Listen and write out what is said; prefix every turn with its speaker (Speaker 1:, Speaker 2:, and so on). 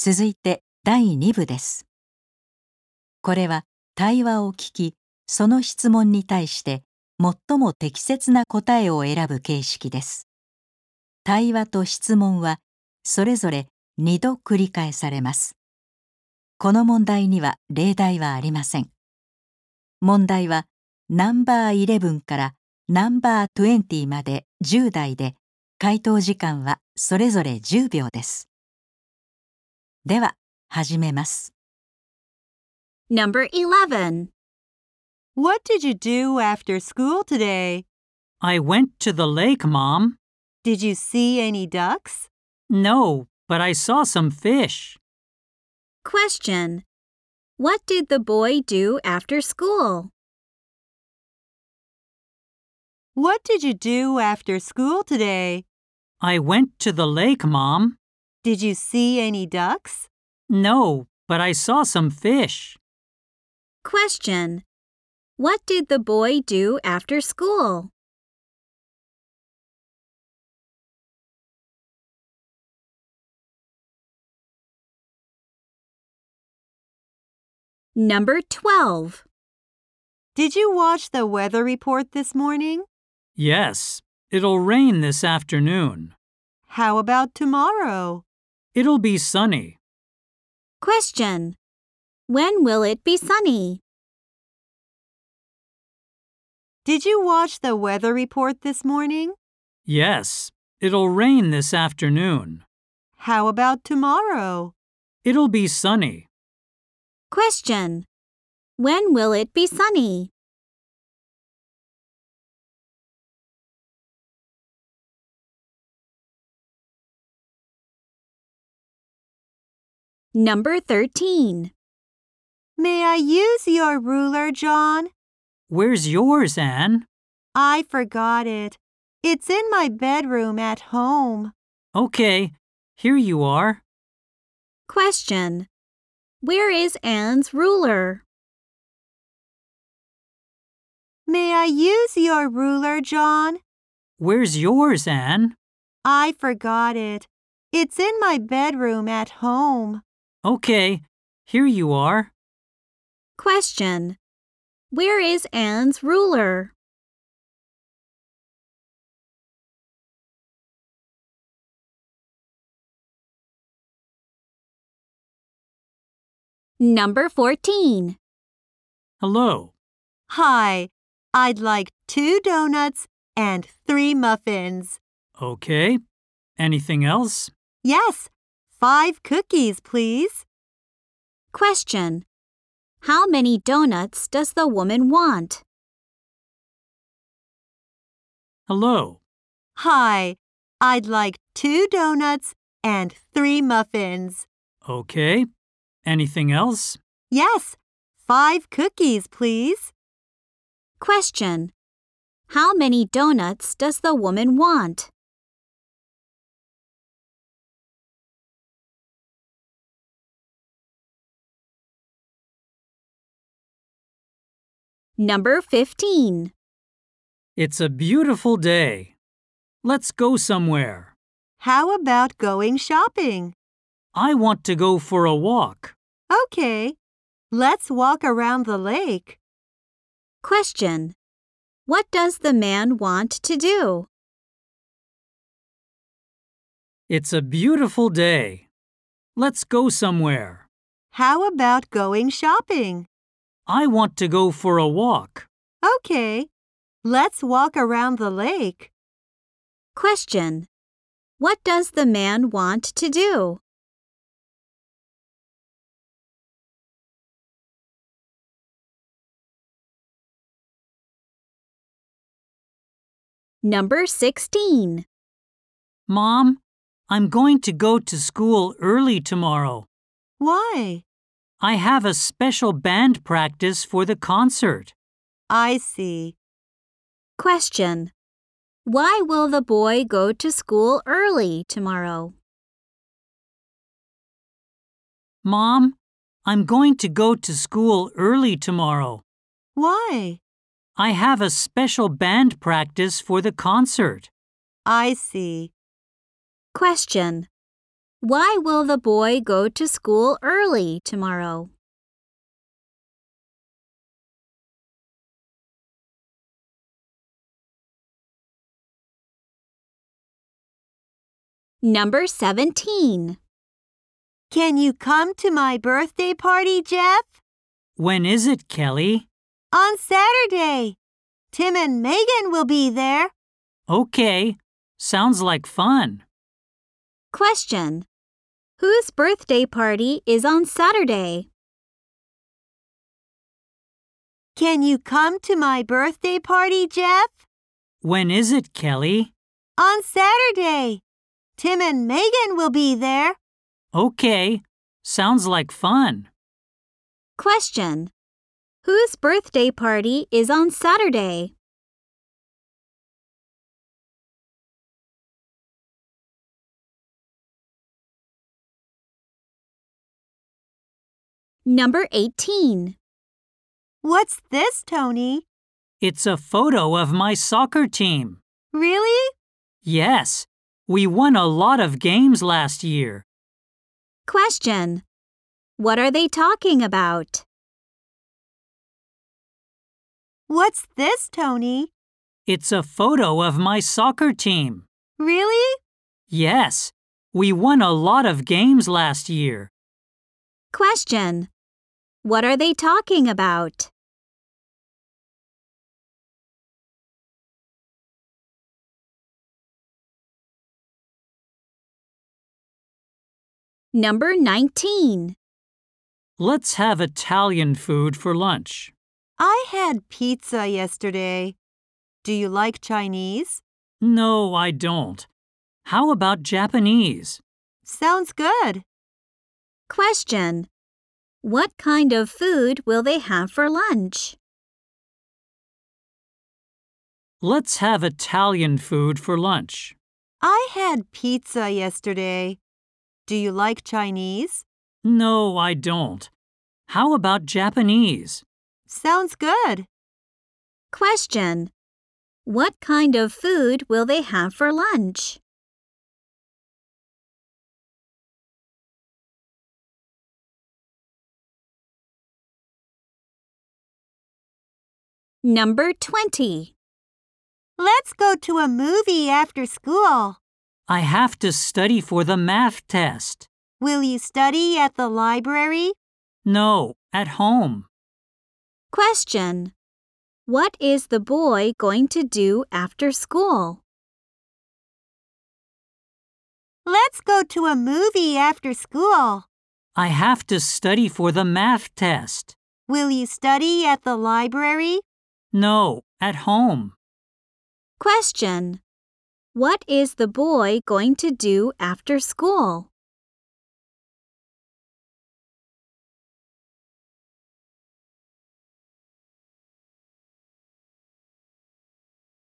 Speaker 1: 続いて第2部です。これは対話を聞き、その質問に対して最も適切な答えを選ぶ形式です。対話と質問はそれぞれ2度繰り返されます。この問題には例題はありません。問題はナンバー11からナンバー20まで10題で、回答時間はそれぞれ10秒です。では、始めます。
Speaker 2: Number 11.
Speaker 3: What did you do after school today?
Speaker 4: I went to the lake, Mom.
Speaker 3: Did you see any ducks?
Speaker 4: No, but I saw some fish.
Speaker 2: Question. What did the boy do after school?
Speaker 3: What did you do after school today?
Speaker 4: I went to the lake, Mom.
Speaker 3: Did you see any ducks?
Speaker 4: No, but I saw some fish.
Speaker 2: Question. What did the boy do after school? Number 12.
Speaker 3: Did you watch the weather report this morning?
Speaker 4: Yes, it'll rain this afternoon.
Speaker 3: How about tomorrow?
Speaker 4: It'll be sunny.
Speaker 2: Question. When will it be sunny?
Speaker 3: Did you watch the weather report this morning?
Speaker 4: Yes, it'll rain this afternoon.
Speaker 3: How about tomorrow?
Speaker 4: It'll be sunny.
Speaker 2: Question. When will it be sunny? Number 13.
Speaker 3: May I use your ruler, John?
Speaker 4: Where's yours, Anne?
Speaker 3: I forgot it. It's in my bedroom at home.
Speaker 4: Okay, here you are.
Speaker 2: Question. Where is Anne's ruler?
Speaker 3: May I use your ruler, John?
Speaker 4: Where's yours, Anne?
Speaker 3: I forgot it. It's in my bedroom at home.
Speaker 4: Okay, here you are.
Speaker 2: Question. Where is Anne's ruler? Number 14.
Speaker 4: Hello.
Speaker 3: Hi, I'd like 2 donuts and 3 muffins.
Speaker 4: Okay. Anything else?
Speaker 3: Yes, 5 cookies, please.
Speaker 2: Question. How many donuts does the woman want?
Speaker 4: Hello.
Speaker 3: Hi, I'd like 2 donuts and 3 muffins.
Speaker 4: Okay. Anything else?
Speaker 3: Yes, 5 cookies, please.
Speaker 2: Question. How many donuts does the woman want? Number 15.
Speaker 4: It's a beautiful day. Let's go somewhere.
Speaker 3: How about going shopping?
Speaker 4: I want to go for a walk.
Speaker 3: Okay, let's walk around the lake.
Speaker 2: Question. What does the man want to do?
Speaker 4: It's a beautiful day. Let's go somewhere.
Speaker 3: How about going shopping?
Speaker 4: I want to go for a walk.
Speaker 3: Okay, let's walk around the lake.
Speaker 2: Question. What does the man want to do? Number 16.
Speaker 4: Mom, I'm going to go to school early tomorrow.
Speaker 3: Why?
Speaker 4: I have a special band practice for the concert.
Speaker 3: I see.
Speaker 2: Question. Why will the boy go to school early tomorrow?
Speaker 4: Mom, I'm going to go to school early tomorrow.
Speaker 3: Why?
Speaker 4: I have a special band practice for the concert.
Speaker 3: I see.
Speaker 2: Question. Why will the boy go to school early tomorrow? Number 17.
Speaker 3: Can you come to my birthday party, Jeff?
Speaker 4: When is it, Kelly?
Speaker 3: On Saturday. Tim and Megan will be there.
Speaker 4: Okay. Sounds like fun.
Speaker 2: Question. Whose birthday party is on Saturday?
Speaker 3: Can you come to my birthday party, Jeff?
Speaker 4: When is it, Kelly?
Speaker 3: On Saturday. Tim and Megan will be there.
Speaker 4: Okay. Sounds like fun.
Speaker 2: Question. Whose birthday party is on Saturday? Number 18.
Speaker 3: What's this, Tony?
Speaker 4: It's a photo of my soccer team.
Speaker 3: Really?
Speaker 4: Yes. We won a lot of games last year.
Speaker 2: Question. What are they talking about?
Speaker 3: What's this, Tony?
Speaker 4: It's a photo of my soccer team.
Speaker 3: Really?
Speaker 4: Yes. We won a lot of games last year.
Speaker 2: Question. What are they talking about? Number 19.
Speaker 4: Let's have Italian food for lunch.
Speaker 3: I had pizza yesterday. Do you like Chinese?
Speaker 4: No, I don't. How about Japanese?
Speaker 3: Sounds good.
Speaker 2: Question. What kind of food will they have for lunch?
Speaker 4: Let's have Italian food for lunch.
Speaker 3: I had pizza yesterday. Do you like Chinese?
Speaker 4: No, I don't. How about Japanese?
Speaker 3: Sounds good.
Speaker 2: Question. What kind of food will they have for lunch? Number 20.
Speaker 3: Let's go to a movie after school.
Speaker 4: I have to study for the math test.
Speaker 3: Will you study at the library?
Speaker 4: No, at home.
Speaker 2: Question. What is the boy going to do after school?
Speaker 3: Let's go to a movie after school.
Speaker 4: I have to study for the math test.
Speaker 3: Will you study at the library?
Speaker 4: No, at home.
Speaker 2: Question. What is the boy going to do after school?